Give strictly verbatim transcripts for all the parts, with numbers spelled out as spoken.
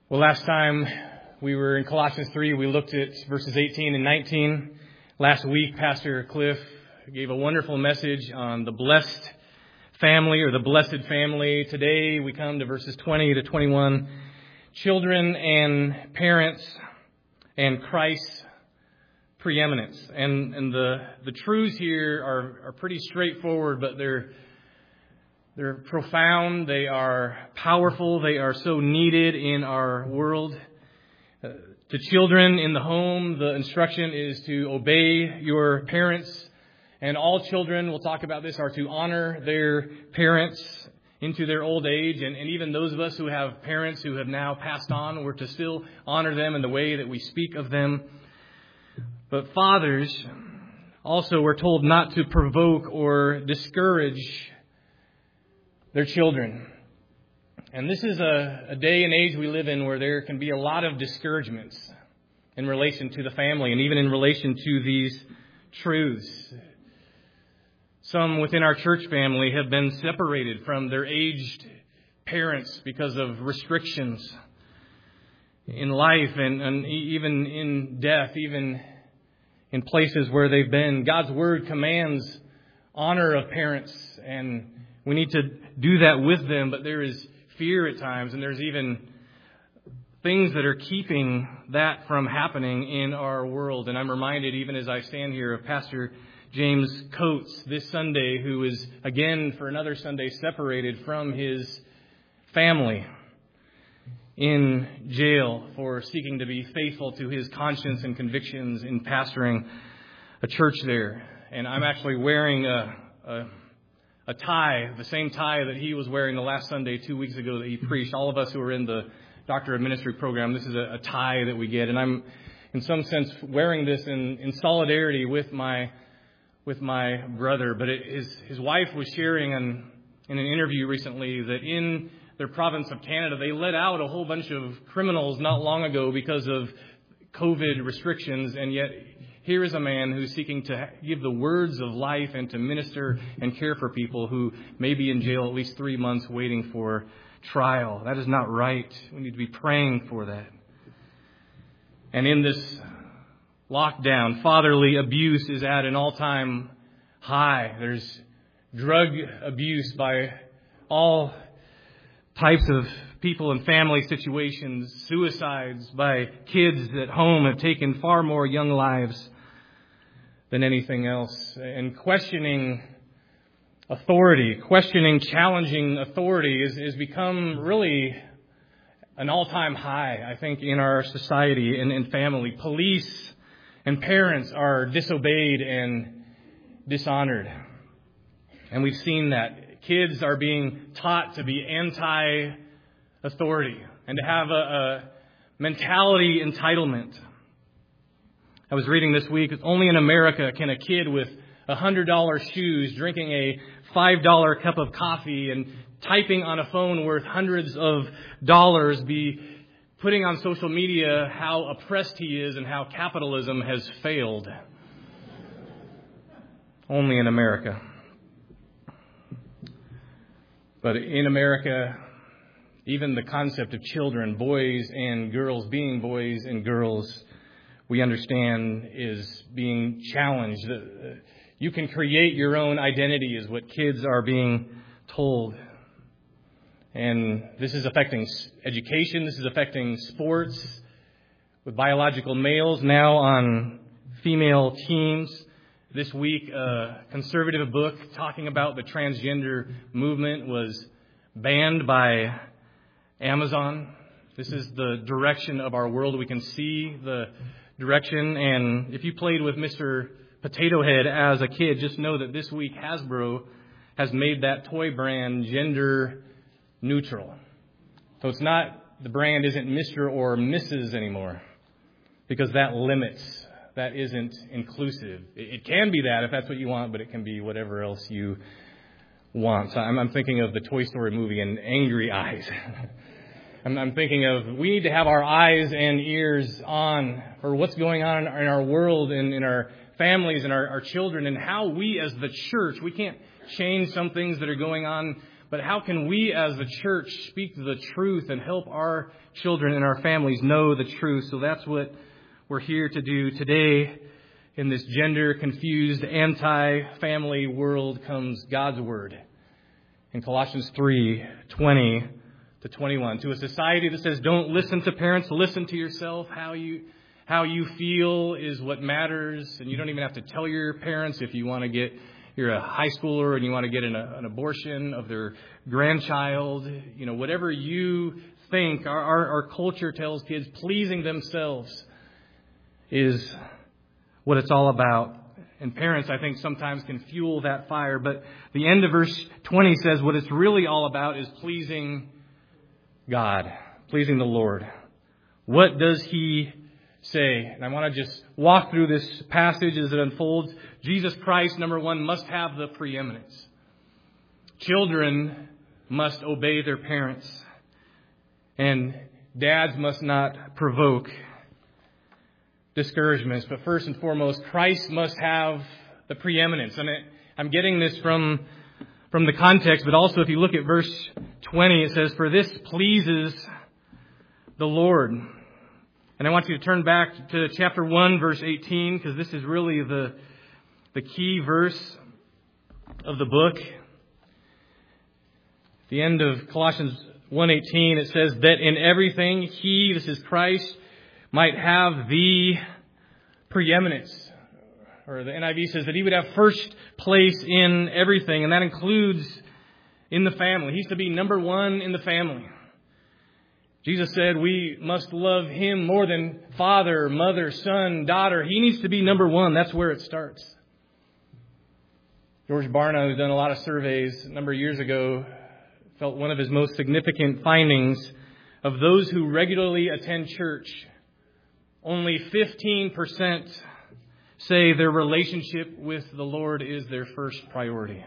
Well, last time we were in Colossians three, we looked at verses eighteen and nineteen. Last week, Pastor Cliff gave a wonderful message on the blessed family or the blessed family. Today, we come to verses twenty to twenty-one. Children and parents and Christ's preeminence. And, and the, the truths here are, are pretty straightforward, but they're They're profound, they are powerful, they are so needed in our world. Uh, to children in the home, the instruction is to obey your parents. And all children, we'll talk about this, are to honor their parents into their old age. And, and even those of us who have parents who have now passed on, we're to still honor them in the way that we speak of them. But fathers, also we're told not to provoke or discourage their children. And this is a, a day and age we live in where there can be a lot of discouragements in relation to the family and even in relation to these truths. Some within our church family have been separated from their aged parents because of restrictions in life and, and even in death, even in places where they've been. God's Word commands honor of parents, and we need to do that with them, but there is fear at times, and there's even things that are keeping that from happening in our world. And I'm reminded, even as I stand here, of Pastor James Coates this Sunday, who is again for another Sunday separated from his family in jail for seeking to be faithful to his conscience and convictions in pastoring a church there. And I'm actually wearing a, a A tie, the same tie that he was wearing the last Sunday two weeks ago that he preached. All of us who are in the Doctor of Ministry program, this is a, a tie that we get. And I'm, in some sense, wearing this in, in solidarity with my with my brother. But it, his his wife was sharing in, in an interview recently that in their province of Canada, they let out a whole bunch of criminals not long ago because of COVID restrictions, and yet here is a man who's seeking to give the words of life and to minister and care for people who may be in jail at least three months waiting for trial. That is not right. We need to be praying for that. And in this lockdown, fatherly abuse is at an all-time high. There's drug abuse by all types of people in family situations, suicides by kids at home have taken far more young lives than anything else. And questioning authority, questioning, challenging authority is, is become really an all-time high, I think, in our society and in family. Police and parents are disobeyed and dishonored. And we've seen that. Kids are being taught to be anti-authority and to have a, a mentality entitlement. I was reading this week, only in America can a kid with one hundred dollars shoes, drinking a five dollars cup of coffee, and typing on a phone worth hundreds of dollars be putting on social media how oppressed he is and how capitalism has failed. Only in America. But in America, even the concept of children, boys and girls, being boys and girls, we understand is being challenged. You can create your own identity is what kids are being told. And this is affecting education. This is affecting sports with biological males now on female teams. This week, a conservative book talking about the transgender movement was banned by Amazon. This is the direction of our world. We can see the direction. And if you played with Mister Potato Head as a kid, just know that this week Hasbro has made that toy brand gender neutral. So it's not, the brand isn't Mister or Missus anymore, because that limits, that isn't inclusive. It can be that if that's what you want, but it can be whatever else you want. So I'm, I'm thinking of the Toy Story movie and Angry Eyes. I'm, I'm thinking of, we need to have our eyes and ears on for what's going on in our world and in our families and our, our children, and how we as the church, we can't change some things that are going on but how can we as a church speak the truth and help our children and our families know the truth? So that's what we're here to do today. In this gender-confused, anti-family world comes God's Word. In Colossians three, twenty to twenty-one. To a society that says, don't listen to parents, listen to yourself. How you how you feel is what matters. And you don't even have to tell your parents if you want to get, you're a high schooler and you want to get an, an abortion of their grandchild. You know, whatever you think, our, our, our culture tells kids pleasing themselves is what it's all about. And parents, I think, sometimes can fuel that fire. But the end of verse twenty says what it's really all about is pleasing God, pleasing the Lord. What does He say? And I want to just walk through this passage as it unfolds. Jesus Christ, number one, must have the preeminence. Children must obey their parents. And dads must not provoke discouragements. But first and foremost, Christ must have the preeminence. And I'm getting this from, from the context, but also if you look at verse twenty, it says, for this pleases the Lord. And I want you to turn back to chapter one, verse eighteen, because this is really the, the key verse of the book. At the end of Colossians one eighteen, it says that in everything He, this is Christ, might have the preeminence. Or the N I V says that He would have first place in everything, and that includes in the family. He's to be number one in the family. Jesus said we must love Him more than father, mother, son, daughter. He needs to be number one. That's where it starts. George Barna, who's done a lot of surveys a number of years ago, felt one of his most significant findings of those who regularly attend church, only fifteen percent say their relationship with the Lord is their first priority.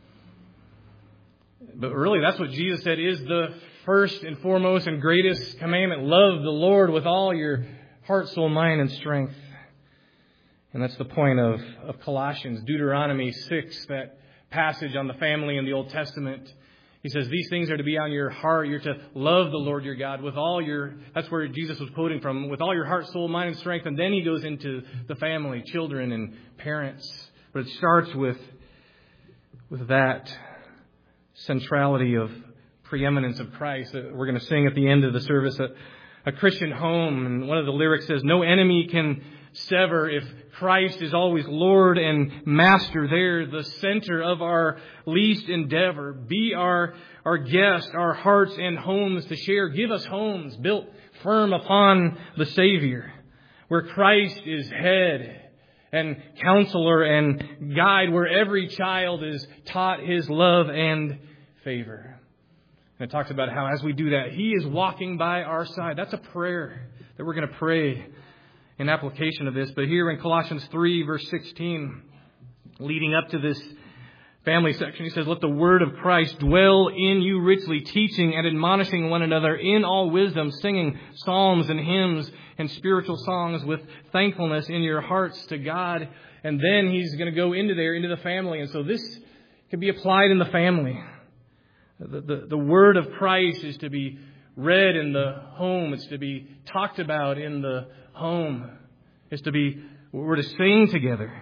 But really, that's what Jesus said is the first and foremost and greatest commandment. Love the Lord with all your heart, soul, mind, and strength. And that's the point of, of Colossians. Deuteronomy six, that passage on the family in the Old Testament. He says these things are to be on your heart. You're to love the Lord your God with all your, that's where Jesus was quoting from, with all your heart, soul, mind, and strength. And then he goes into the family, children, and parents. But it starts with, with that centrality of preeminence of Christ that we're going to sing at the end of the service. A, a Christian home, and one of the lyrics says, no enemy can sever if Christ is always Lord and Master there, the center of our least endeavor. Be our, our guest, our hearts and homes to share. Give us homes built firm upon the Savior, where Christ is head and counselor and guide, where every child is taught His love and favor. And it talks about how as we do that, He is walking by our side. That's a prayer that we're going to pray in application of this. But here in Colossians three, verse sixteen, leading up to this family section, he says, let the word of Christ dwell in you richly, teaching and admonishing one another in all wisdom, singing psalms and hymns and spiritual songs with thankfulness in your hearts to God. And then he's going to go into there, into the family. And so this can be applied in the family. The, the, the word of Christ is to be read in the home. It's to be talked about in the home. It's to be, we're to sing together.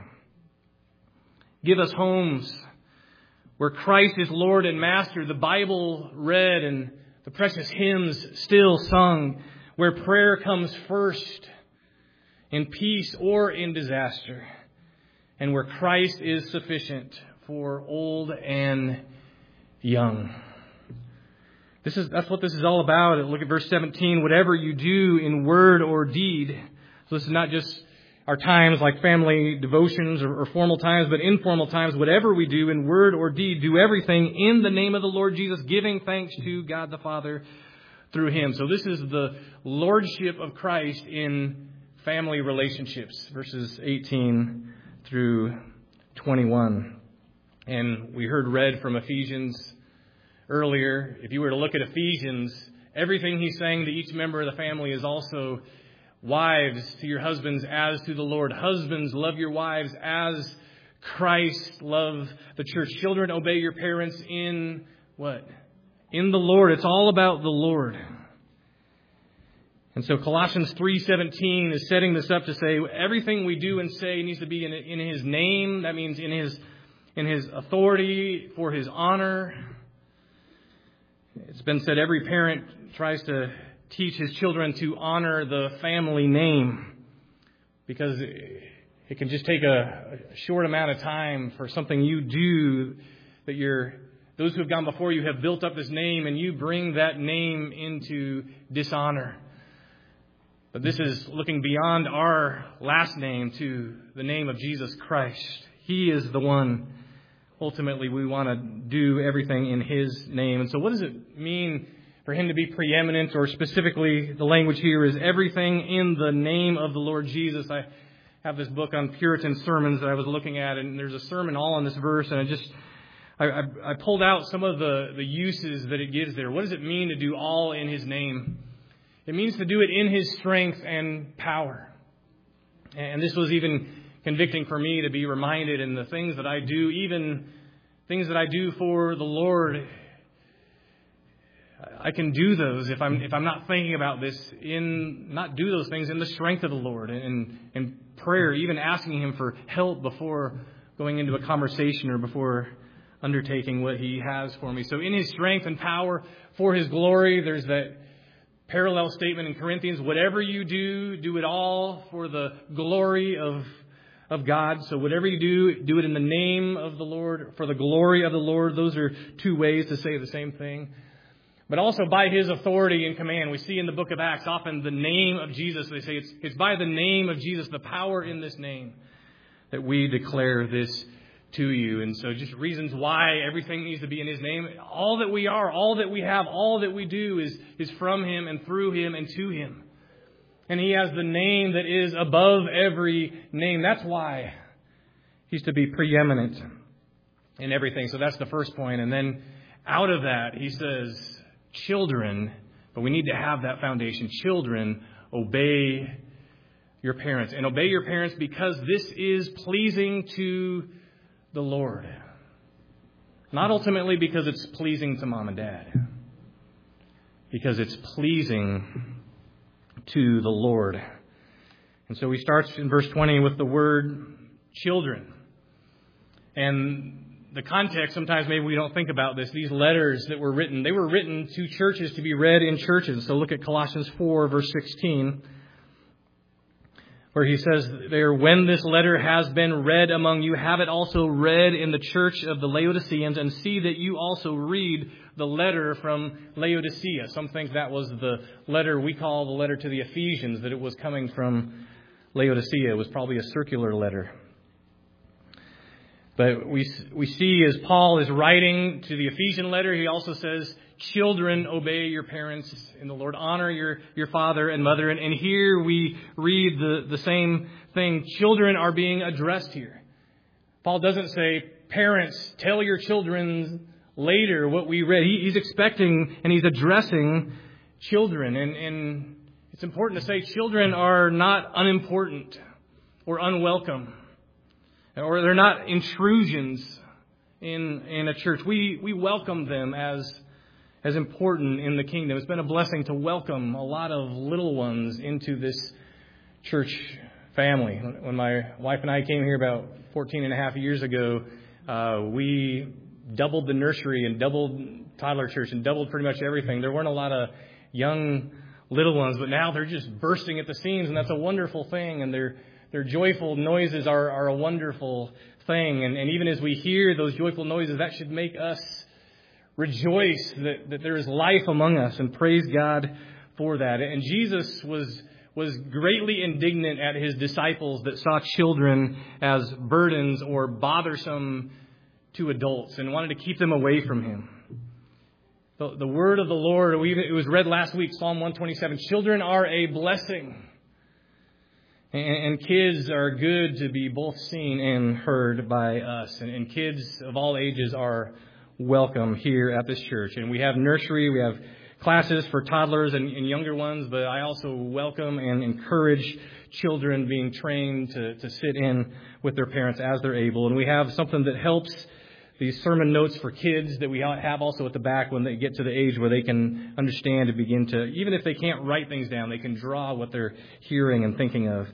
Give us homes where Christ is Lord and Master, the Bible read and the precious hymns still sung, where prayer comes first in peace or in disaster, and where Christ is sufficient for old and young. This is, that's what this is all about. Look at verse seventeen. Whatever you do in word or deed. So this is not just our times like family devotions or, or formal times, but informal times. Whatever we do in word or deed, do everything in the name of the Lord Jesus, giving thanks to God the Father through Him. So this is the lordship of Christ in family relationships, verses eighteen through twenty-one. And we heard read from Ephesians earlier. If you were to look at Ephesians, everything he's saying to each member of the family is also wives to your husbands as to the Lord. Husbands, love your wives as Christ loved the church. Children, obey your parents in what? In the Lord. It's all about the Lord. And so Colossians three seventeen is setting this up to say everything we do and say needs to be in, in His name. That means in His in His authority, for His honor. It's been said every parent tries to teach his children to honor the family name because it can just take a, a short amount of time for something you do that you're, those who have gone before you have built up this name and you bring that name into dishonor. But this is looking beyond our last name to the name of Jesus Christ. He is the one. Ultimately, we want to do everything in His name. And so what does it mean for Him to be preeminent, or specifically the language here is everything in the name of the Lord Jesus? I have this book on Puritan sermons that I was looking at, and there's a sermon all on this verse, and I just I, I, I pulled out some of the, the uses that it gives there. What does it mean to do all in His name? It means to do it in His strength and power. And this was even convicting for me to be reminded in the things that I do, even things that I do for the Lord. I can do those if I'm if I'm not thinking about this in not do those things in the strength of the Lord and in prayer, even asking Him for help before going into a conversation or before undertaking what He has for me. So in His strength and power for His glory, there's that parallel statement in Corinthians, whatever you do, do it all for the glory of of God. So whatever you do, do it in the name of the Lord, for the glory of the Lord. Those are two ways to say the same thing. But also by His authority and command. We see in the book of Acts often the name of Jesus. They say it's, it's by the name of Jesus, the power in this name, that we declare this to you. And so just reasons why everything needs to be in His name. All that we are, all that we have, all that we do is, is from Him and through Him and to Him. And He has the name that is above every name. That's why He's to be preeminent in everything. So that's the first point. And then out of that, He says, children, but we need to have that foundation. Children, obey your parents. And obey your parents because this is pleasing to the Lord. Not ultimately because it's pleasing to mom and dad. Because it's pleasing to the Lord. And so he starts in verse twenty with the word children. And the context, sometimes maybe we don't think about this. These letters that were written, they were written to churches to be read in churches. So look at Colossians four, verse sixteen, where he says there, when this letter has been read among you, have it also read in the church of the Laodiceans, and see that you also read the letter from Laodicea. Some think that was the letter we call the letter to the Ephesians, that it was coming from Laodicea. It was probably a circular letter. But we we see as Paul is writing to the Ephesian letter, he also says, children, obey your parents in the Lord. Honor your, your father and mother. And, and here we read the, the same thing. Children are being addressed here. Paul doesn't say, parents, tell your children later what we read. He, he's expecting and he's addressing children. And, and it's important to say children are not unimportant or unwelcome. Or they're not intrusions in in a church. We we welcome them as as important in the kingdom. It's been a blessing to welcome a lot of little ones into this church family. When my wife and I came here about fourteen and a half years ago, uh, we doubled the nursery and doubled toddler church and doubled pretty much everything. There weren't a lot of young little ones, but now they're just bursting at the seams, and that's a wonderful thing. And they're Their joyful noises are, are a wonderful thing. And, and even as we hear those joyful noises, that should make us rejoice that, that there is life among us, and praise God for that. And Jesus was was greatly indignant at His disciples that saw children as burdens or bothersome to adults and wanted to keep them away from Him. The, the word of the Lord, it was read last week, Psalm one twenty-seven, children are a blessing. And kids are good to be both seen and heard by us. And kids of all ages are welcome here at this church. And we have nursery, we have classes for toddlers and younger ones, but I also welcome and encourage children being trained to, to sit in with their parents as they're able. And we have something that helps these sermon notes for kids that we have also at the back when they get to the age where they can understand and begin to, even if they can't write things down, they can draw what they're hearing and thinking of.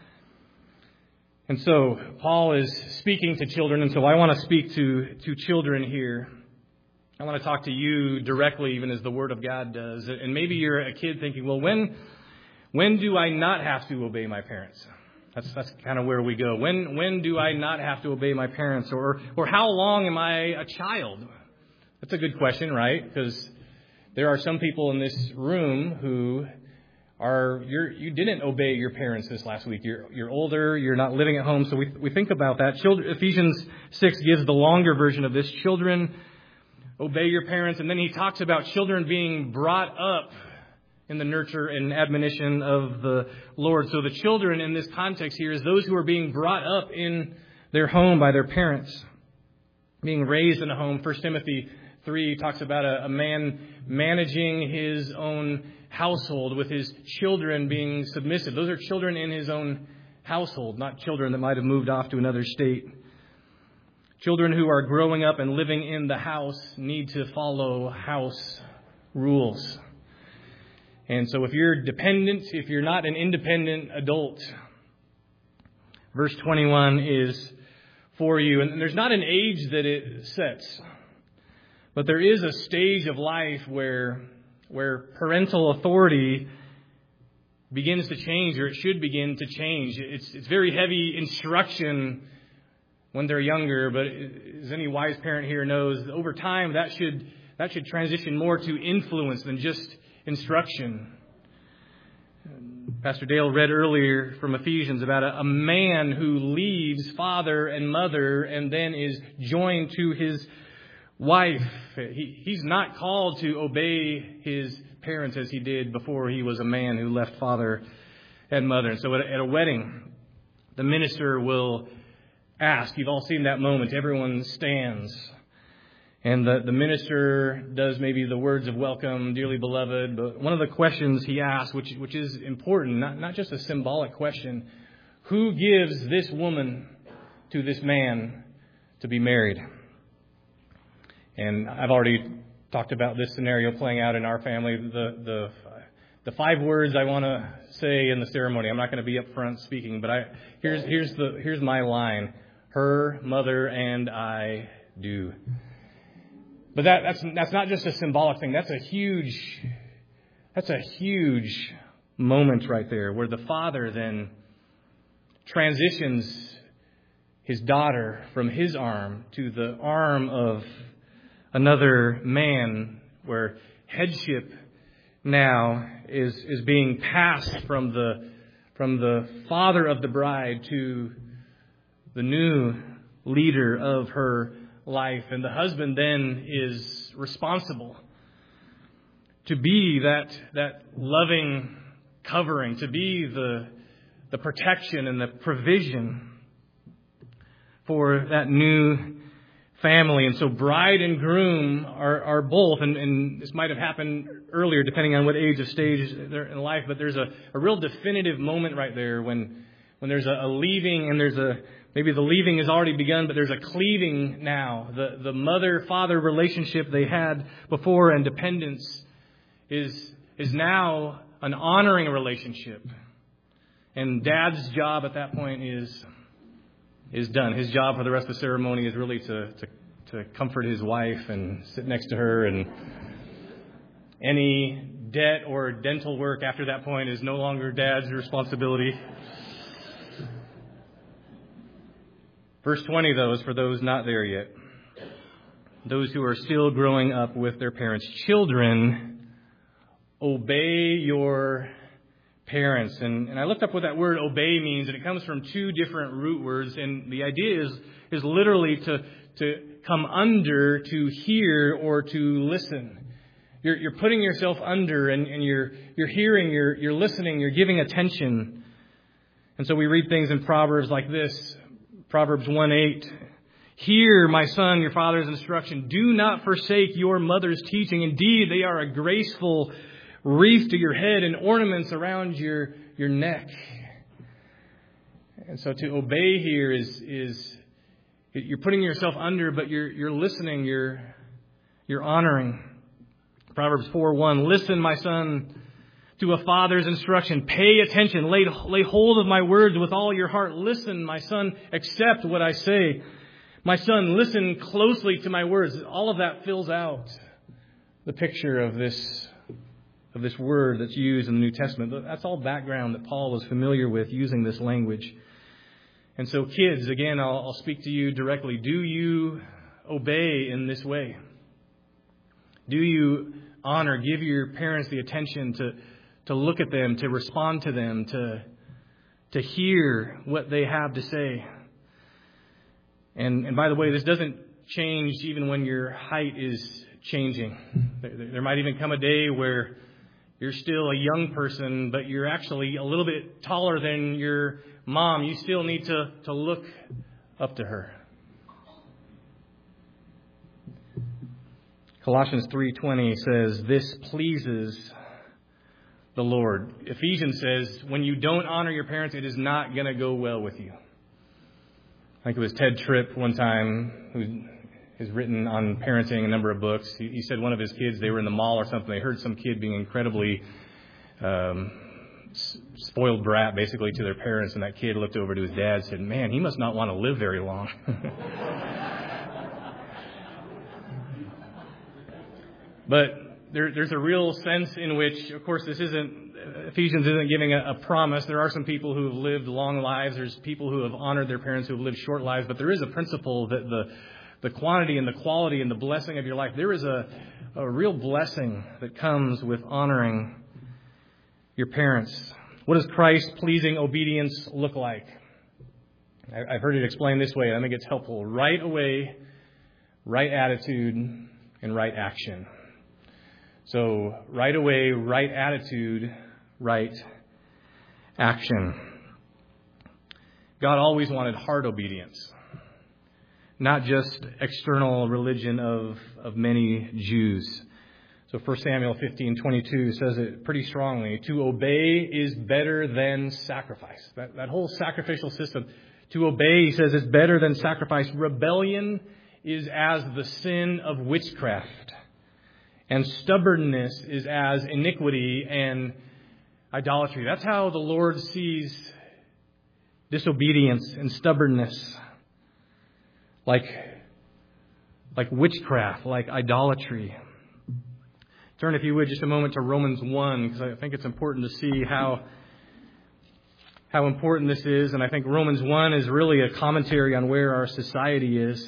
And so Paul is speaking to children, and so I want to speak to, to children here. I want to talk to you directly, even as the Word of God does. And maybe you're a kid thinking, well, when when do I not have to obey my parents? That's that's kind of where we go. When when do I not have to obey my parents? Or or how long am I a child? That's a good question, right? Because there are some people in this room who are you're you didn't obey your parents this last week. You're you're older. You're not living at home. So we we think about that. Children, Ephesians six gives the longer version of this. Children, obey your parents. And then he talks about children being brought up in the nurture and admonition of the Lord. So the children in this context here is those who are being brought up in their home by their parents, being raised in a home. First Timothy three talks about a, a man managing his own household with his children being submissive. Those are children in his own household, not children that might have moved off to another state. Children who are growing up and living in the house need to follow house rules. And so if you're dependent, if you're not an independent adult, verse twenty-one is for you. And there's not an age that it sets, but there is a stage of life where where parental authority begins to change, or it should begin to change. It's it's very heavy instruction when they're younger, but as any wise parent here knows, over time that should that should transition more to influence than just instruction. Pastor Dale read earlier from Ephesians about a, a man who leaves father and mother and then is joined to his wife. He, he's not called to obey his parents as he did before he was a man who left father and mother. And so at a, at a wedding, the minister will ask, you've all seen that moment, everyone stands. And the, the minister does maybe the words of welcome, dearly beloved. But one of the questions he asks, which which is important, not, not just a symbolic question, who gives this woman to this man to be married? And I've already talked about this scenario playing out in our family. The the the five words I want to say in the ceremony, I'm not going to be up front speaking, but I here's here's the here's my line: her, mother, and I do. But that, that's that's not just a symbolic thing. That's a huge that's a huge moment right there, where the father then transitions his daughter from his arm to the arm of another man, where headship now is is being passed from the from the father of the bride to the new leader of her life. And the husband then is responsible to be that that loving covering, to be the the protection and the provision for that new family. And so bride and groom are, are both, and, and this might have happened earlier depending on what age of stage they're in life, but there's a, a real definitive moment right there when when there's a, a leaving, and there's a maybe the leaving has already begun, but there's a cleaving now. The the mother-father relationship they had before and dependence is is now an honoring relationship. And dad's job at that point is is done. His job for the rest of the ceremony is really to to, to comfort his wife and sit next to her, and any debt or dental work after that point is no longer dad's responsibility. Verse twenty, though, is for those not there yet. Those who are still growing up with their parents. Children, obey your parents. And, and I looked up what that word obey means, and it comes from two different root words. And the idea is, is literally to, to come under, to hear, or to listen. You're, you're putting yourself under, and, and you're, you're hearing, you're, you're listening, you're giving attention. And so we read things in Proverbs like this. Proverbs one eight, hear, my son, your father's instruction. Do not forsake your mother's teaching. Indeed, they are a graceful wreath to your head and ornaments around your, your neck. And so to obey here is, is, You're putting yourself under, but you're you're listening, you're you're honoring. Proverbs four one, listen, my son, to a father's instruction. Pay attention. Lay, lay hold of my words with all your heart. Listen, my son, accept what I say. My son, listen closely to my words. All of that fills out the picture of this of this word that's used in the New Testament. That's all background that Paul was familiar with using this language. And so kids, again, I'll, I'll speak to you directly. Do you obey in this way? Do you honor, give your parents the attention to, to look at them, to respond to them, to, to hear what they have to say? And, and by the way, this doesn't change even when your height is changing. There, there might even come a day where you're still a young person, but you're actually a little bit taller than your mom. You still need to, to look up to her. Colossians three twenty says, this pleases the Lord. Ephesians says, when you don't honor your parents, it is not going to go well with you. I think it was Ted Tripp one time, who has written on parenting a number of books. He, he said one of his kids, they were in the mall or something. They heard some kid being incredibly um, spoiled brat, basically, to their parents. And that kid looked over to his dad and said, man, he must not want to live very long. But there, there's a real sense in which, of course, this isn't, Ephesians isn't giving a, a promise. There are some people who have lived long lives. There's people who have honored their parents who have lived short lives. But there is a principle that the the quantity and the quality and the blessing of your life, there is a, a real blessing that comes with honoring your parents. What does Christ-pleasing obedience look like? I, I've heard it explained this way. I think it's helpful. Right away, right attitude, and right action. So, right away, right attitude, right action. God always wanted heart obedience, not just external religion of, of many Jews. So First Samuel fifteen twenty-two says it pretty strongly. To obey is better than sacrifice. That, that whole sacrificial system. To obey, he says, is better than sacrifice. Rebellion is as the sin of witchcraft. And stubbornness is as iniquity and idolatry. That's how the Lord sees disobedience and stubbornness. Like, like witchcraft, like idolatry. Turn, if you would, just a moment to Romans one, because I think it's important to see how, how important this is. And I think Romans one is really a commentary on where our society is.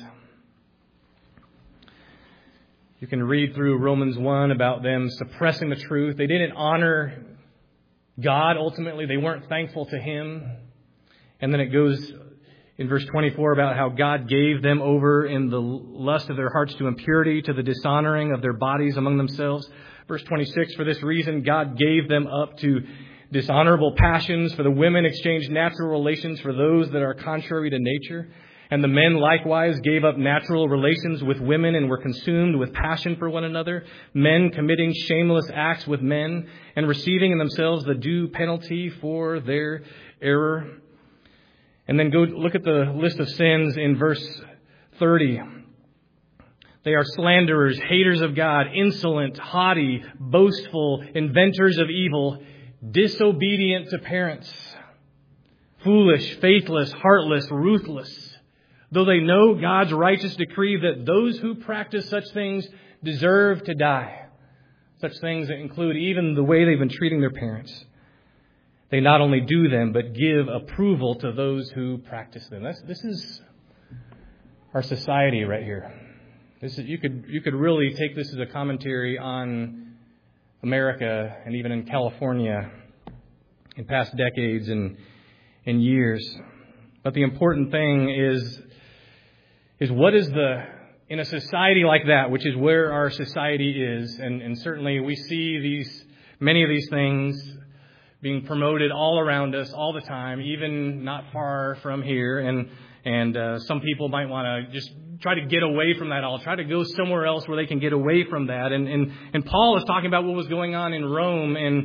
You can read through Romans one about them suppressing the truth. They didn't honor God ultimately. They weren't thankful to Him. And then it goes in verse twenty-four about how God gave them over in the lust of their hearts to impurity, to the dishonoring of their bodies among themselves. Verse twenty-six, for this reason God gave them up to dishonorable passions. For the women exchanged natural relations for those that are contrary to nature. And the men likewise gave up natural relations with women and were consumed with passion for one another, men committing shameless acts with men and receiving in themselves the due penalty for their error. And then go look at the list of sins in verse thirty. They are slanderers, haters of God, insolent, haughty, boastful, inventors of evil, disobedient to parents, foolish, faithless, heartless, ruthless. Though they know God's righteous decree that those who practice such things deserve to die. Such things that include even the way they've been treating their parents. They not only do them, but give approval to those who practice them. That's, this is our society right here. This is, you could you could really take this as a commentary on America and even in California in past decades and, and years. But the important thing is, is what is the, in a society like that, which is where our society is, and, and certainly we see these, many of these things being promoted all around us all the time, even not far from here. And and uh, some people might want to just try to get away from that all, try to go somewhere else where they can get away from that. And and, and Paul is talking about what was going on in Rome, and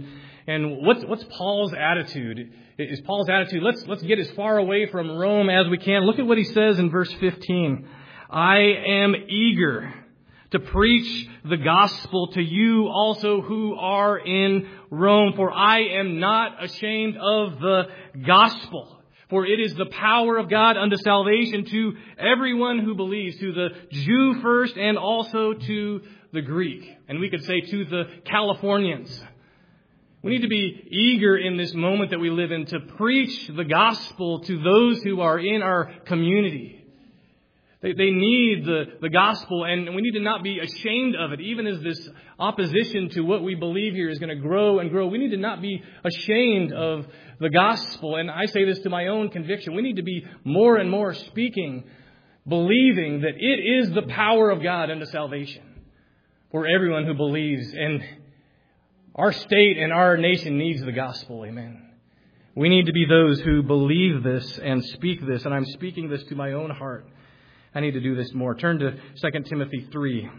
And what's, what's Paul's attitude? Is Paul's attitude, let's, let's get as far away from Rome as we can. Look at what he says in verse fifteen. I am eager to preach the gospel to you also who are in Rome, for I am not ashamed of the gospel. For it is the power of God unto salvation to everyone who believes, to the Jew first and also to the Greek. And we could say to the Californians. We need to be eager in this moment that we live in to preach the gospel to those who are in our community. They, they need the, the gospel, and we need to not be ashamed of it. Even as this opposition to what we believe here is going to grow and grow, we need to not be ashamed of the gospel. And I say this to my own conviction. We need to be more and more speaking, believing that it is the power of God unto salvation for everyone who believes. And our state and our nation needs the gospel. Amen. We need to be those who believe this and speak this. And I'm speaking this to my own heart. I need to do this more. Turn to Second Timothy three.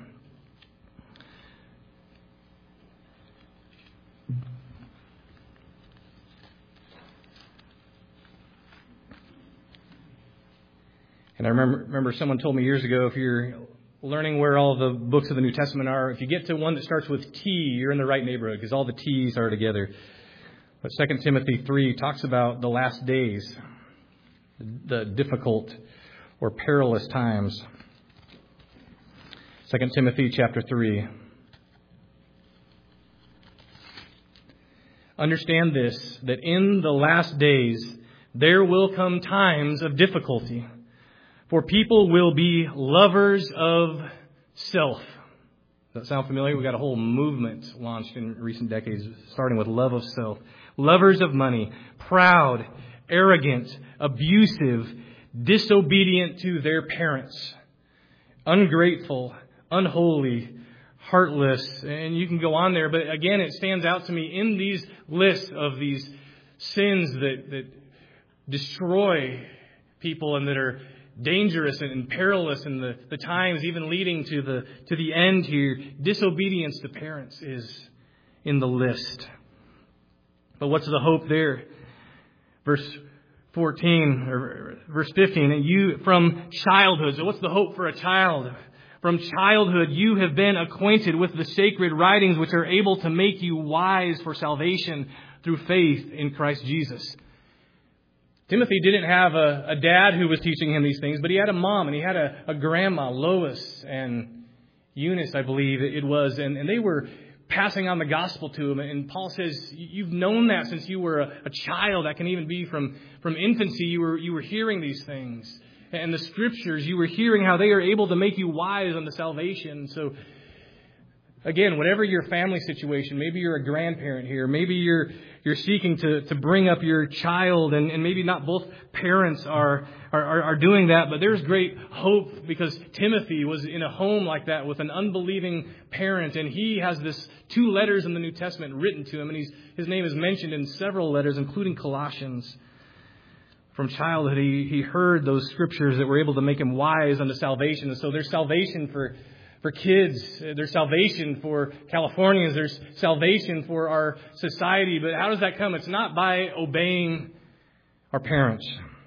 And I remember, remember someone told me years ago, if you're learning where all the books of the New Testament are, if you get to one that starts with T, you're in the right neighborhood because all the T's are together. But Second Timothy three talks about the last days, the difficult or perilous times. Second Timothy chapter three. Understand this, that in the last days there will come times of difficulty. For people will be lovers of self. Does that sound familiar? We've got a whole movement launched in recent decades, starting with love of self. Lovers of money, proud, arrogant, abusive, disobedient to their parents, ungrateful, unholy, heartless. And you can go on there. But again, it stands out to me in these lists of these sins that, that destroy people and that are dangerous and perilous, and the, the times even leading to the to the end here. Disobedience to parents is in the list. But what's the hope there? Verse fourteen or verse fifteen. And you from childhood. So what's the hope for a child? From childhood you have been acquainted with the sacred writings, which are able to make you wise for salvation through faith in Christ Jesus. Timothy didn't have a, a dad who was teaching him these things, but he had a mom and he had a, a grandma, Lois and Eunice, I believe it was. And, and they were passing on the gospel to him. And Paul says, you've known that since you were a, a child. That can even be from, from infancy. You were, you were hearing these things. And the scriptures, you were hearing how they are able to make you wise unto salvation. So again, whatever your family situation, maybe you're a grandparent here, maybe you're you're seeking to, to bring up your child, and, and maybe not both parents are, are, are doing that, but there's great hope because Timothy was in a home like that with an unbelieving parent, and he has this two letters in the New Testament written to him, and he's, his name is mentioned in several letters, including Colossians. From childhood, he, he heard those scriptures that were able to make him wise unto salvation, and so there's salvation for For kids, there's salvation for Californians, there's salvation for our society. But how does that come? It's not by obeying our parents.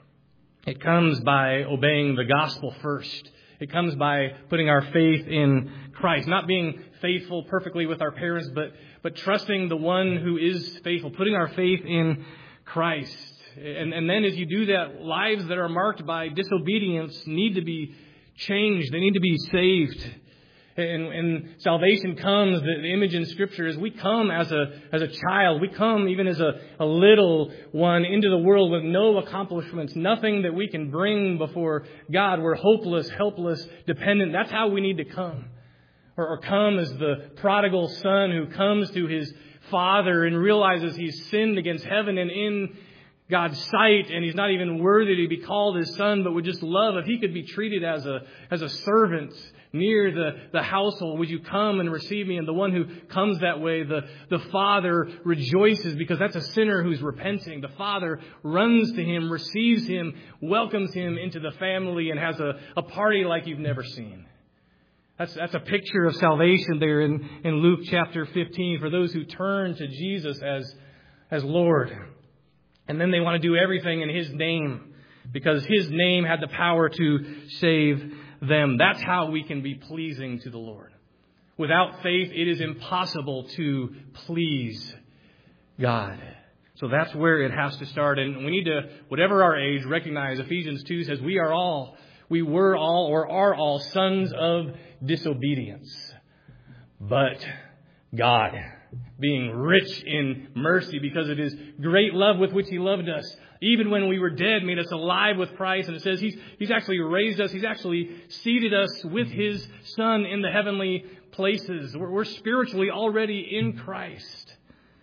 It comes by obeying the gospel first. It comes by putting our faith in Christ. Not being faithful perfectly with our parents, but, but trusting the one who is faithful. Putting our faith in Christ. And, and then as you do that, lives that are marked by disobedience need to be changed. They need to be saved. And, and salvation comes, the, the image in Scripture is we come as a as a child. We come even as a, a little one into the world with no accomplishments, nothing that we can bring before God. We're hopeless, helpless, dependent. That's how we need to come. Or, or come as the prodigal son who comes to his father and realizes he's sinned against heaven and in God's sight, and he's not even worthy to be called his son, but would just love if he could be treated as a as a servant near the, the household. Would you come and receive me? And the one who comes that way, the, the Father rejoices because that's a sinner who's repenting. The Father runs to him, receives him, welcomes him into the family, and has a, a party like you've never seen. That's, that's a picture of salvation there in, in Luke chapter fifteen for those who turn to Jesus as as Lord. And then they want to do everything in His name because His name had the power to save them. That's how we can be pleasing to the Lord. Without faith, it is impossible to please God. So that's where it has to start. And we need to, whatever our age, recognize Ephesians two says we are all, we were all or are all sons of disobedience. But God, being rich in mercy because of His great love with which He loved us, even when we were dead, made us alive with Christ. And it says He's, He's actually raised us. He's actually seated us with His Son in the heavenly places. We're, we're spiritually already in Christ.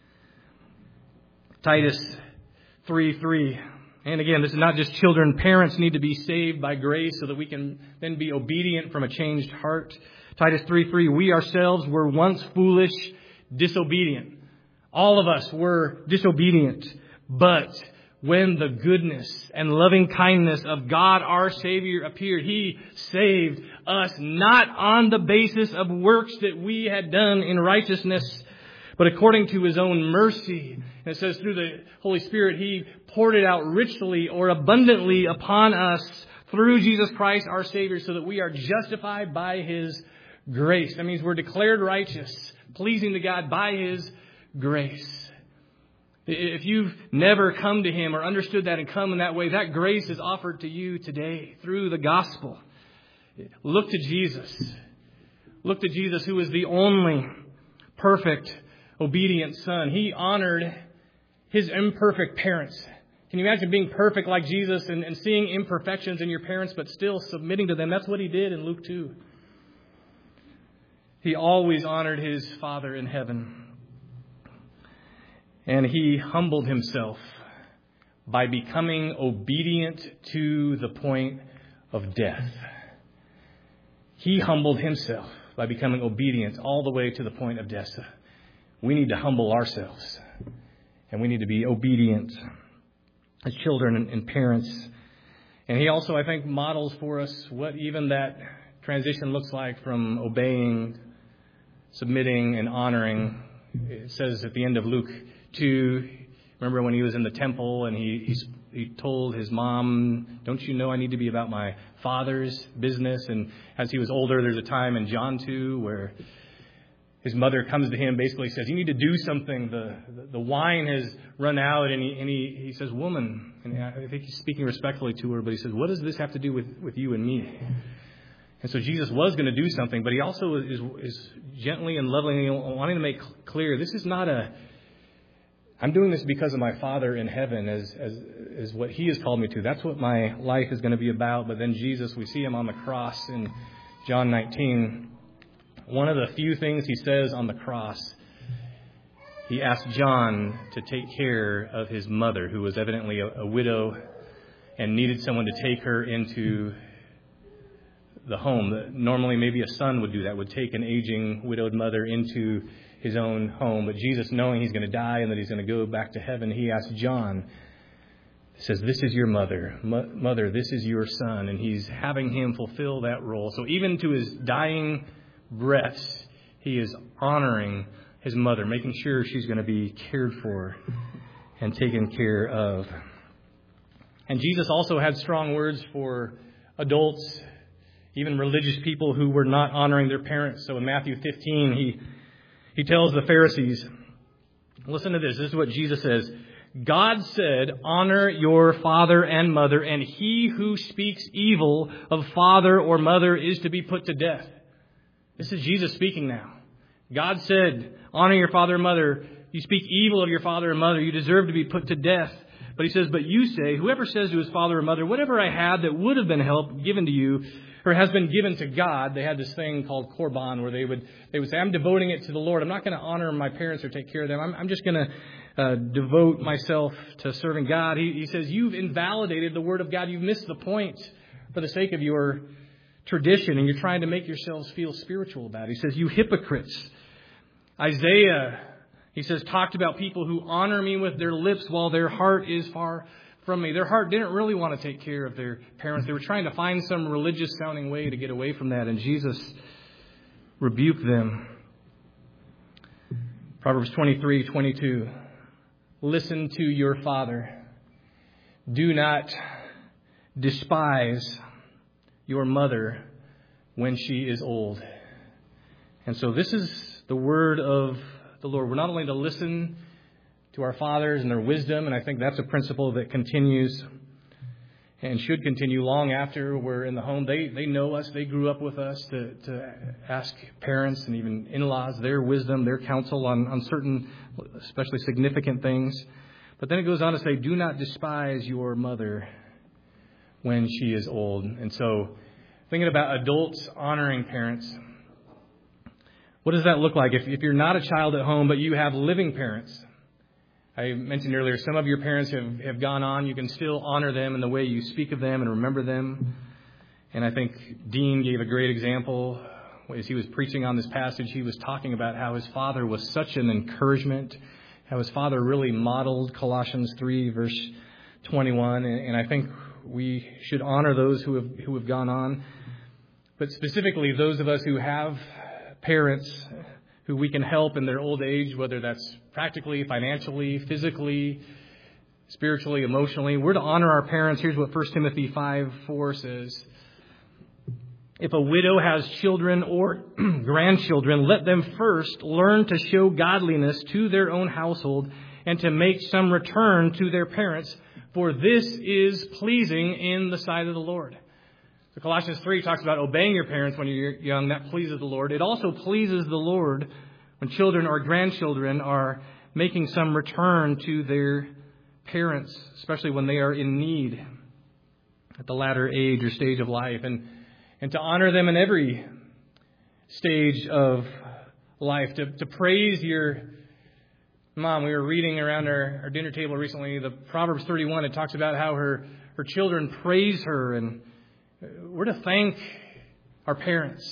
Titus three three. And again, this is not just children. Parents need to be saved by grace so that we can then be obedient from a changed heart. Titus three three. We ourselves were once foolish, disobedient. All of us were disobedient. But when the goodness and loving kindness of God our Savior appeared, He saved us not on the basis of works that we had done in righteousness, but according to His own mercy. And it says through the Holy Spirit, He poured it out richly or abundantly upon us through Jesus Christ our Savior, so that we are justified by His grace. That means we're declared righteous, pleasing to God by His grace. If you've never come to Him or understood that and come in that way, that grace is offered to you today through the gospel. Look to Jesus. Look to Jesus, who is the only perfect, obedient Son. He honored His imperfect parents. Can you imagine being perfect like Jesus and, and seeing imperfections in your parents, but still submitting to them? That's what He did in Luke two. He always honored His Father in heaven. And He humbled Himself by becoming obedient to the point of death. He humbled Himself by becoming obedient all the way to the point of death. We need to humble ourselves. And we need to be obedient as children and, and parents. And He also, I think, models for us what even that transition looks like from obeying, submitting, and honoring. It says at the end of Luke two, remember when He was in the temple and he, he he told His mom, "Don't you know I need to be about my Father's business?" And as He was older, there's a time in John two where His mother comes to Him, basically says, "You need to do something. The the, the wine has run out." And, he, and he, he says, "Woman," and I think He's speaking respectfully to her, but He says, "What does this have to do with, with you and me?" And so Jesus was going to do something, but He also is, is gently and lovingly wanting to make clear, this is not a, I'm doing this because of my Father in heaven, as, as, as what He has called me to. That's what my life is going to be about. But then Jesus, we see Him on the cross in John nineteen. One of the few things He says on the cross, He asked John to take care of his mother, who was evidently a, a widow and needed someone to take her into the home. Normally, maybe a son would do that, would take an aging, widowed mother into His own home. But Jesus, knowing He's going to die and that He's going to go back to heaven, He asked John, He says, "This is your mother. Mo- mother, this is your son." And He's having him fulfill that role. So even to His dying breaths, He is honoring His mother, making sure she's going to be cared for and taken care of. And Jesus also had strong words for adults, even religious people who were not honoring their parents. So in Matthew fifteen, He He tells the Pharisees, listen to this. This is what Jesus says. "God said, honor your father and mother, and he who speaks evil of father or mother is to be put to death." This is Jesus speaking now. God said, honor your father and mother. You speak evil of your father and mother, you deserve to be put to death. But He says, but you say, whoever says to his father or mother, whatever I had that would have been help given to you, or has been given to God. They had this thing called Korban, where they would they would say, I'm devoting it to the Lord. I'm not going to honor my parents or take care of them. I'm, I'm just going to uh, devote myself to serving God. He, he says, you've invalidated the Word of God. You've missed the point for the sake of your tradition, and you're trying to make yourselves feel spiritual about it. He says, you hypocrites. Isaiah, he says, talked about people who honor me with their lips while their heart is far from me. Their heart didn't really want to take care of their parents. They were trying to find some religious sounding way to get away from that. And Jesus rebuked them. Proverbs twenty-three twenty-two. listen to your father. Do not despise your mother when she is old. And so this is the word of the Lord. We're not only to listen to our fathers and their wisdom, and I think that's a principle that continues and should continue long after we're in the home. They they know us. They grew up with us to, to ask parents and even in-laws their wisdom, their counsel on, on certain, especially significant things. But then it goes on to say, do not despise your mother when she is old. And so thinking about adults honoring parents, what does that look like? If, if you're not a child at home, but you have living parents, I mentioned earlier, some of your parents have, have gone on. You can still honor them in the way you speak of them and remember them. And I think Dean gave a great example. As he was preaching on this passage, he was talking about how his father was such an encouragement, how his father really modeled Colossians three, verse twenty-one. And, and I think we should honor those who have who have gone on. But specifically, those of us who have parents who we can help in their old age, whether that's practically, financially, physically, spiritually, emotionally. We're to honor our parents. Here's what First Timothy five four says. If a widow has children or grandchildren, let them first learn to show godliness to their own household and to make some return to their parents, for this is pleasing in the sight of the Lord. So Colossians three talks about obeying your parents when you're young. That pleases the Lord. It also pleases the Lord when children or grandchildren are making some return to their parents, especially when they are in need at the latter age or stage of life. And, and to honor them in every stage of life. To, to praise your mom. We were reading around our, our dinner table recently, the Proverbs thirty-one. It talks about how her, her children praise her, and we're to thank our parents.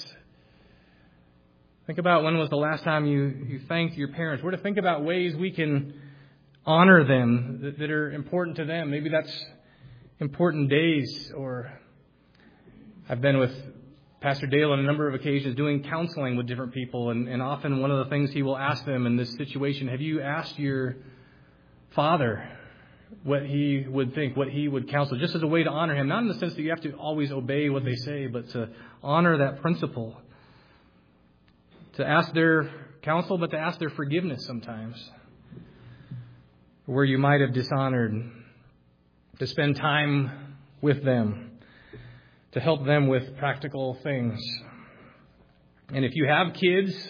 Think about when was the last time you, you thanked your parents. We're to think about ways we can honor them that, that are important to them. Maybe that's important days. Or I've been with Pastor Dale on a number of occasions doing counseling with different people. And, and often one of the things he will ask them in this situation, have you asked your father what he would think, what he would counsel, just as a way to honor him? Not in the sense that you have to always obey what they say, but to honor that principle. To ask their counsel, but to ask their forgiveness sometimes. Where you might have dishonored. To spend time with them. To help them with practical things. And if you have kids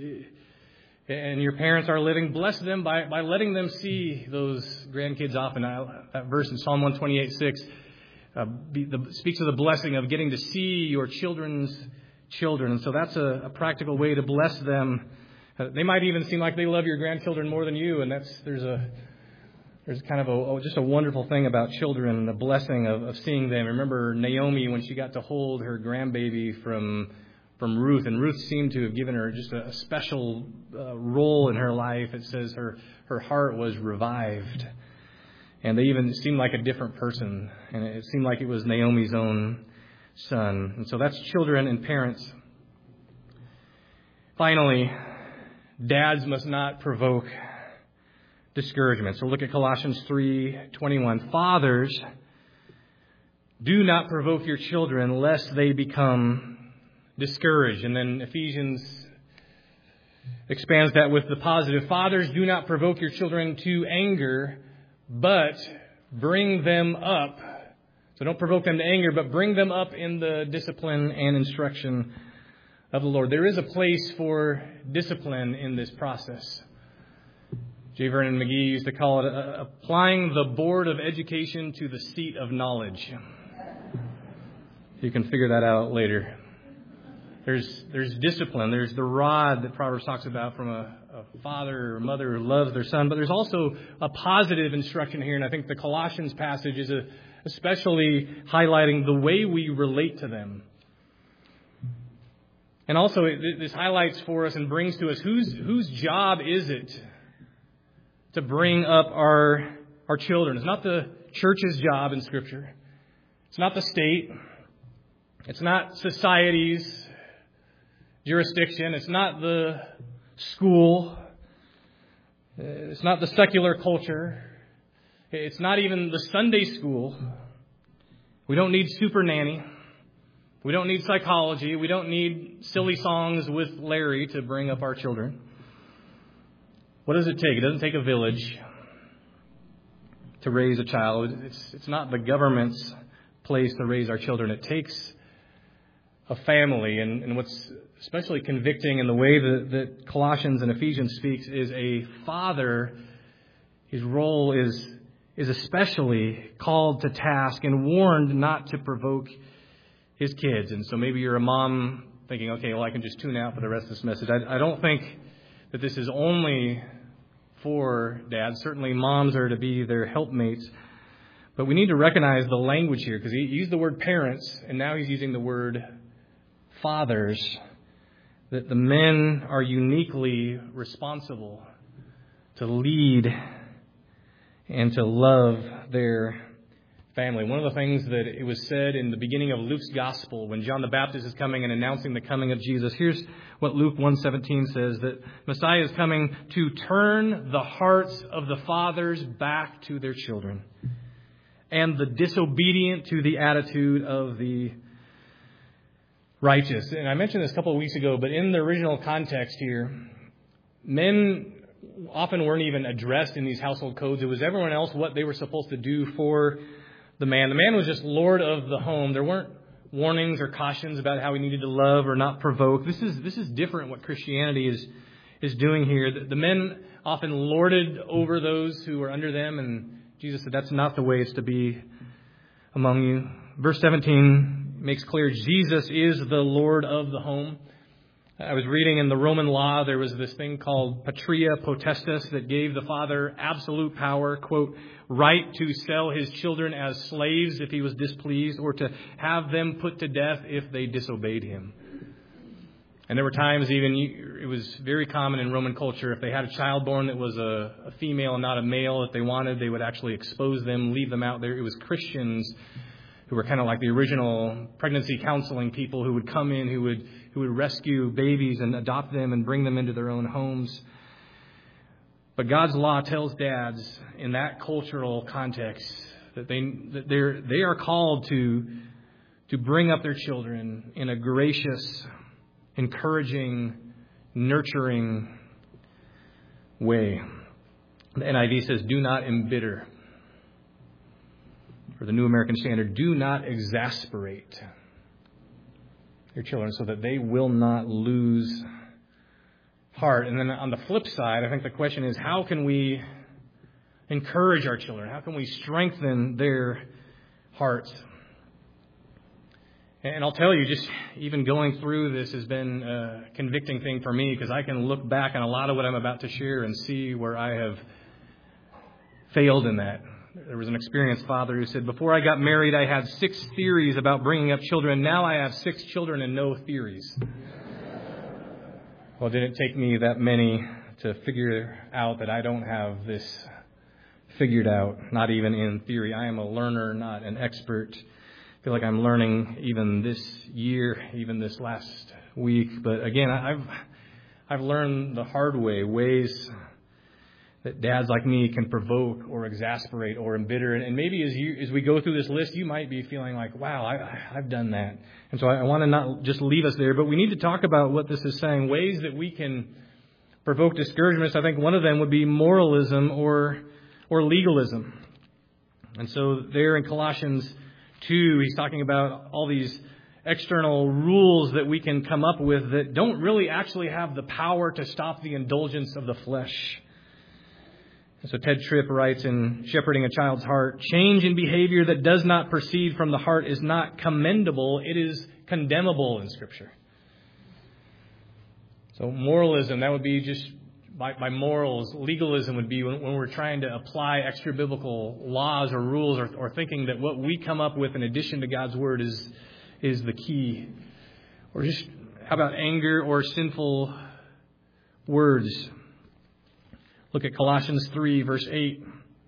and your parents are living, bless them by, by letting them see those grandkids often. That verse in Psalm one twenty-eight six uh, be, the, speaks of the blessing of getting to see your children's children. And so that's a, a practical way to bless them. Uh, they might even seem like they love your grandchildren more than you, and that's there's a there's kind of a just a wonderful thing about children and the blessing of, of seeing them. Remember Naomi when she got to hold her grandbaby from from Ruth, and Ruth seemed to have given her just a, a special uh, role in her life. It says her her heart was revived, and they even seemed like a different person, and it seemed like it was Naomi's own son. And so that's children and parents. Finally, dads must not provoke discouragement. So look at Colossians three twenty-one. Fathers, do not provoke your children lest they become discouraged. And then Ephesians expands that with the positive. Fathers, do not provoke your children to anger, but bring them up. So don't provoke them to anger, but bring them up in the discipline and instruction of the Lord. There is a place for discipline in this process. J. Vernon McGee used to call it uh, applying the board of education to the seat of knowledge. You can figure that out later. There's there's discipline. There's the rod that Proverbs talks about from a, a father or mother who loves their son. But there's also a positive instruction here. And I think the Colossians passage is a, especially highlighting the way we relate to them. And also it, this highlights for us and brings to us whose whose job is it to bring up our our children. It's not the church's job in Scripture. It's not the state. It's not society's jurisdiction. It's not the school. It's not the secular culture. It's not even the Sunday school. We don't need super nanny. We don't need psychology. We don't need silly songs with Larry to bring up our children. What does it take? It doesn't take a village to raise a child. It's, it's not the government's place to raise our children. It takes a family. And, and what's especially convicting in the way that, that Colossians and Ephesians speaks is a father. His role is, is especially called to task and warned not to provoke his kids. And so maybe you're a mom thinking, okay, well, I can just tune out for the rest of this message. I, I don't think that this is only for dads. Certainly moms are to be their helpmates. But we need to recognize the language here, because he used the word parents, and now he's using the word fathers, that the men are uniquely responsible to lead and to love their family. One of the things that it was said in the beginning of Luke's gospel, when John the Baptist is coming and announcing the coming of Jesus, here's what Luke one seventeen says, that Messiah is coming to turn the hearts of the fathers back to their children, and the disobedient to the attitude of the righteous. And I mentioned this a couple of weeks ago, but in the original context here, men often weren't even addressed in these household codes. It was everyone else what they were supposed to do for the man. The man was just Lord of the home. There weren't warnings or cautions about how he needed to love or not provoke. This is this is different what Christianity is is doing here. The, the men often lorded over those who were under them, and Jesus said that's not the way it's to be among you. Verse seventeen makes clear Jesus is the Lord of the home. I was reading in the Roman law, there was this thing called patria potestas that gave the father absolute power, quote, right to sell his children as slaves if he was displeased, or to have them put to death if they disobeyed him. And there were times even, it was very common in Roman culture, if they had a child born that was a, a female and not a male, if they wanted, they would actually expose them, leave them out there. It was Christians who were kind of like the original pregnancy counseling people who would come in, who would who would rescue babies and adopt them and bring them into their own homes. But God's law tells dads in that cultural context that they that they're they are called to to bring up their children in a gracious, encouraging, nurturing way. The N I V says, "Do not embitter." For the New American Standard, do not exasperate your children so that they will not lose heart. And then on the flip side, I think the question is, how can we encourage our children? How can we strengthen their hearts? And I'll tell you, just even going through this has been a convicting thing for me, because I can look back on a lot of what I'm about to share and see where I have failed in that. There was an experienced father who said, before I got married, I had six theories about bringing up children. Now I have six children and no theories. Well, it didn't take me that many to figure out that I don't have this figured out, not even in theory. I am a learner, not an expert. I feel like I'm learning even this year, even this last week. But again, I've I've learned the hard way, ways that dads like me can provoke or exasperate or embitter. And maybe as you as we go through this list, you might be feeling like, wow, I, I've done that. And so I, I want to not just leave us there, but we need to talk about what this is saying, ways that we can provoke discouragements. I think one of them would be moralism or or legalism. And so there in Colossians two, he's talking about all these external rules that we can come up with that don't really actually have the power to stop the indulgence of the flesh. So Ted Tripp writes in Shepherding a Child's Heart, change in behavior that does not proceed from the heart is not commendable, it is condemnable in Scripture. So moralism, that would be just by, by morals. Legalism would be when, when we're trying to apply extra biblical laws or rules, or, or thinking that what we come up with in addition to God's Word is, is the key. Or just, how about anger or sinful words? Look at Colossians three, verse eight.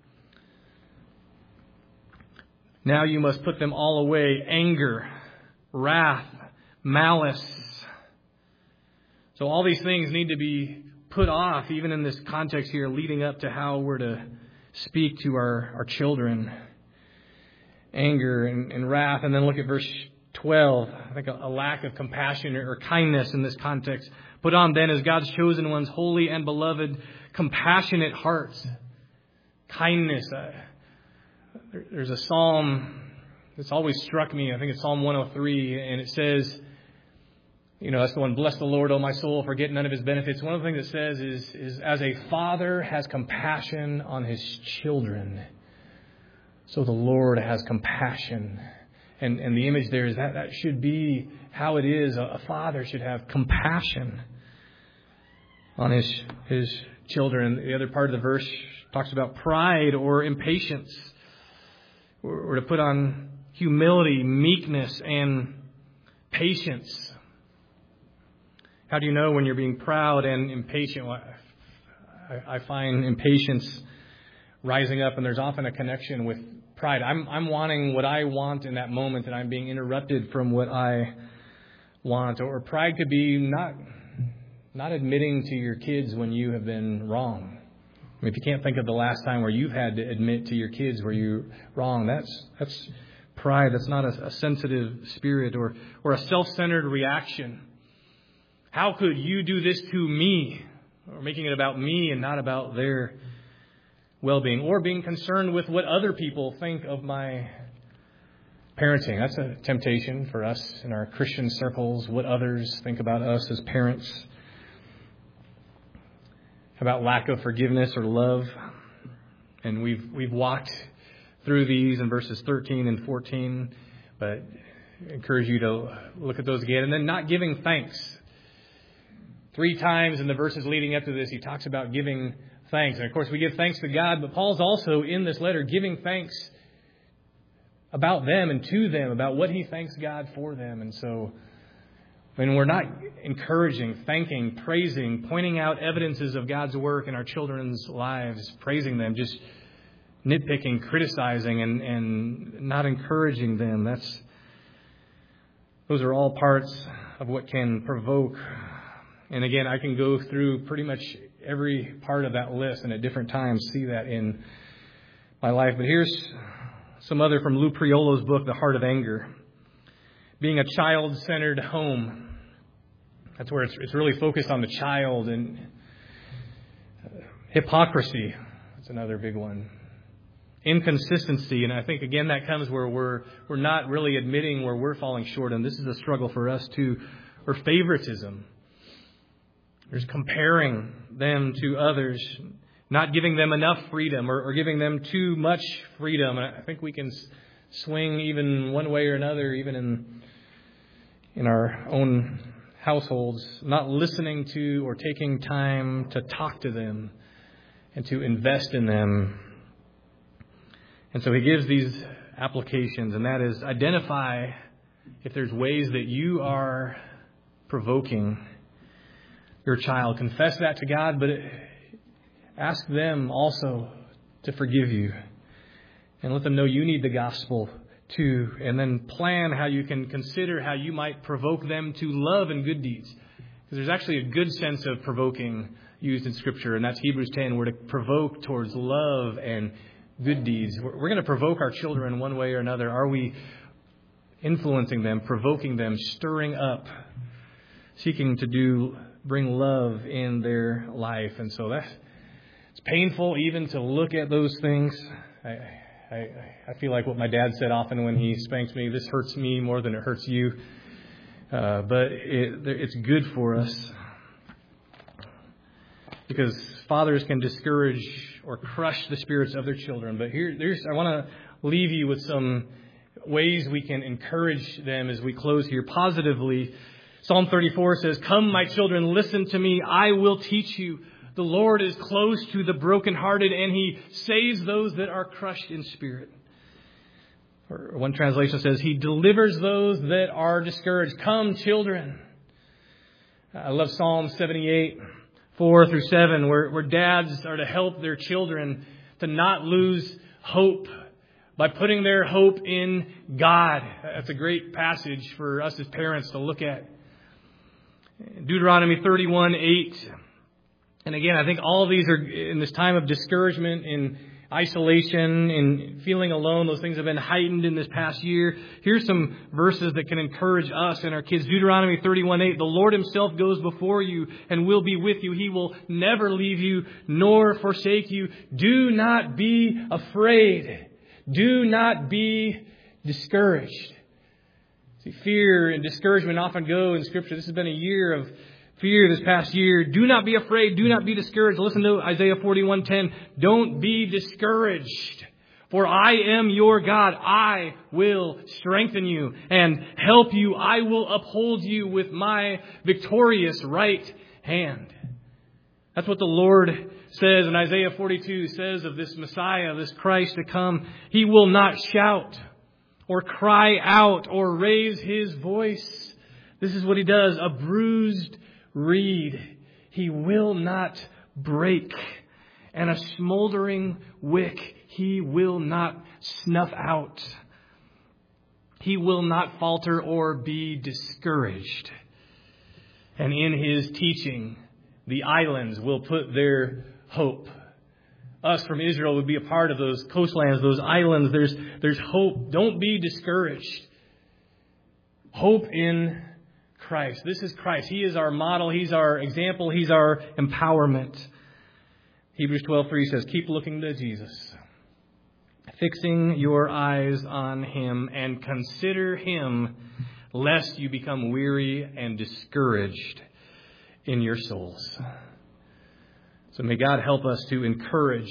Now you must put them all away. Anger, wrath, malice. So all these things need to be put off, even in this context here, leading up to how we're to speak to our, our children. Anger and, and wrath. And then look at verse twelve. I think a, a lack of compassion or, or kindness in this context. Put on then as God's chosen ones, holy and beloved, compassionate hearts. Kindness. Uh, there, there's a psalm that's always struck me. I think it's Psalm one oh three. And it says, you know, that's the one, bless the Lord, O my soul, forget none of his benefits. One of the things it says is, is as a father has compassion on his children, so the Lord has compassion. And and the image there is that that should be how it is. A, a father should have compassion on his his children. The other part of the verse talks about pride or impatience. We're, we're to put on humility, meekness, and patience. How do you know when you're being proud and impatient? Well, I, I find impatience rising up, and there's often a connection with pride. I'm I'm wanting what I want in that moment, and I'm being interrupted from what I want. Or pride could be not not admitting to your kids when you have been wrong. I mean, if you can't think of the last time where you've had to admit to your kids where you're wrong, that's that's pride. That's not a, a sensitive spirit or or a self-centered reaction. How could you do this to me? Or making it about me and not about their well-being, or being concerned with what other people think of my parenting. That's a temptation for us in our Christian circles, what others think about us as parents. About lack of forgiveness or love. And we've we've walked through these in verses thirteen and fourteen, but I encourage you to look at those again. And then not giving thanks. Three times in the verses leading up to this, he talks about giving thanks. And of course, we give thanks to God, but Paul's also in this letter giving thanks about them and to them, about what he thanks God for them. And so when we're not encouraging, thanking, praising, pointing out evidences of God's work in our children's lives, praising them, just nitpicking, criticizing, and, and not encouraging them, that's those are all parts of what can provoke. And again, I can go through pretty much every part of that list and at different times see that in my life. But here's some other from Lou Priolo's book, The Heart of Anger. Being a child-centered home. That's where it's, it's really focused on the child. And hypocrisy. That's another big one. Inconsistency. And I think, again, that comes where we're we're not really admitting where we're falling short. And this is a struggle for us too. Or favoritism. There's comparing them to others, not giving them enough freedom or, or giving them too much freedom. And I think we can swing even one way or another, even in in our own households, not listening to or taking time to talk to them and to invest in them. And so he gives these applications, and that is identify if there's ways that you are provoking your child. Confess that to God, but ask them also to forgive you. And let them know you need the gospel too. And then plan how you can consider how you might provoke them to love and good deeds. Because there's actually a good sense of provoking used in Scripture. And that's Hebrews ten. We're to provoke towards love and good deeds. We're going to provoke our children one way or another. Are we influencing them, provoking them, stirring up, seeking to do bring love in their life? And so that it's painful even to look at those things. I, I I feel like what my dad said often when he spanks me, this hurts me more than it hurts you. Uh, but it, it's good for us because fathers can discourage or crush the spirits of their children. But here, there's I want to leave you with some ways we can encourage them as we close here positively. Psalm thirty-four says, "Come, my children, listen to me. I will teach you. The Lord is close to the brokenhearted, and He saves those that are crushed in spirit." Or one translation says, "He delivers those that are discouraged." Come, children. I love Psalm seventy-eight, four through seven, where, where dads are to help their children to not lose hope by putting their hope in God. That's a great passage for us as parents to look at. Deuteronomy thirty-one, eight. And again, I think all of these are in this time of discouragement, in isolation, in feeling alone. Those things have been heightened in this past year. Here's some verses that can encourage us and our kids. Deuteronomy thirty-one eight. The Lord himself goes before you and will be with you. He will never leave you nor forsake you. Do not be afraid. Do not be discouraged. See, fear and discouragement often go in Scripture. This has been a year of fear this past year. Do not be afraid. Do not be discouraged. Listen to Isaiah forty-one ten. Don't be discouraged, for I am your God. I will strengthen you and help you. I will uphold you with my victorious right hand. That's what the Lord says in Isaiah forty-two, says of this Messiah, this Christ to come. He will not shout or cry out or raise his voice. This is what he does. A bruised reed he will not break, and a smoldering wick he will not snuff out. He will not falter or be discouraged. And in his teaching, the islands will put their hope. Us from Israel would be a part of those coastlands, those islands. There's, there's hope. Don't be discouraged. Hope in Christ. This is Christ. He is our model. He's our example. He's our empowerment. Hebrews twelve three says, keep looking to Jesus, fixing your eyes on him, and consider him, lest you become weary and discouraged in your souls. So may God help us to encourage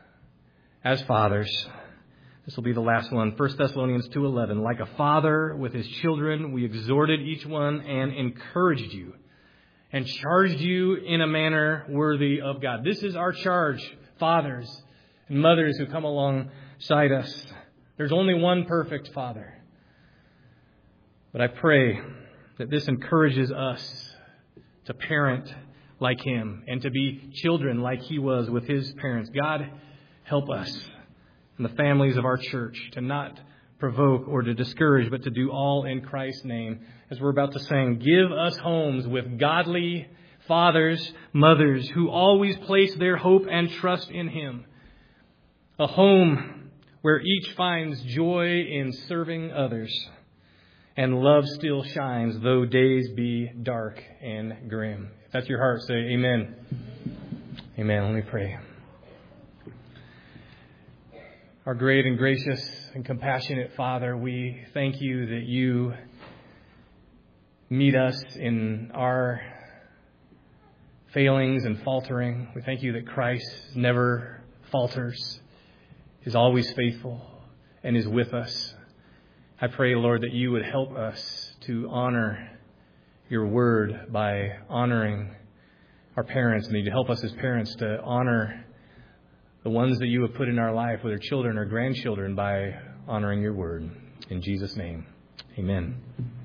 as fathers. This will be the last one. First Thessalonians two eleven. Like a father with his children, we exhorted each one and encouraged you and charged you in a manner worthy of God. This is our charge, fathers and mothers who come alongside us. There's only one perfect father. But I pray that this encourages us to parent like him and to be children like he was with his parents. God, help us and the families of our church to not provoke or to discourage, but to do all in Christ's name. As we're about to sing, give us homes with godly fathers, mothers who always place their hope and trust in him. A home where each finds joy in serving others and love still shines though days be dark and grim. If that's your heart, say amen. Amen. Let me pray. Our great and gracious and compassionate Father, we thank you that you meet us in our failings and faltering. We thank you that Christ never falters, is always faithful, and is with us. I pray, Lord, that you would help us to honor your word by honoring our parents, and that you'd help us as parents to honor the ones that you have put in our life, whether children or grandchildren, by honoring your word. In Jesus' name, amen.